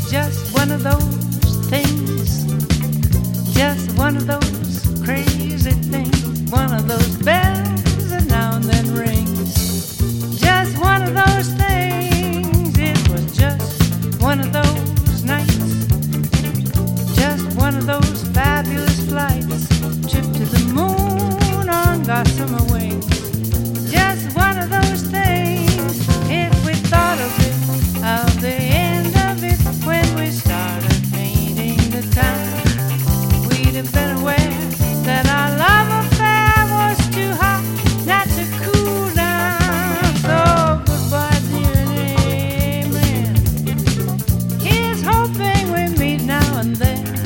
just one of those things, just one of those crazy things, one of those bells that now and then rings. Just one of those things, it was just one of those nights, just one of those fabulous flights, trip to the moon on gossamer wings. Just one of those things, if we thought of the end of it when we started painting the town, we'd have been aware that our love affair was too hot not to cool down. So goodbye, dear, and amen. Here's hoping we meet now and then.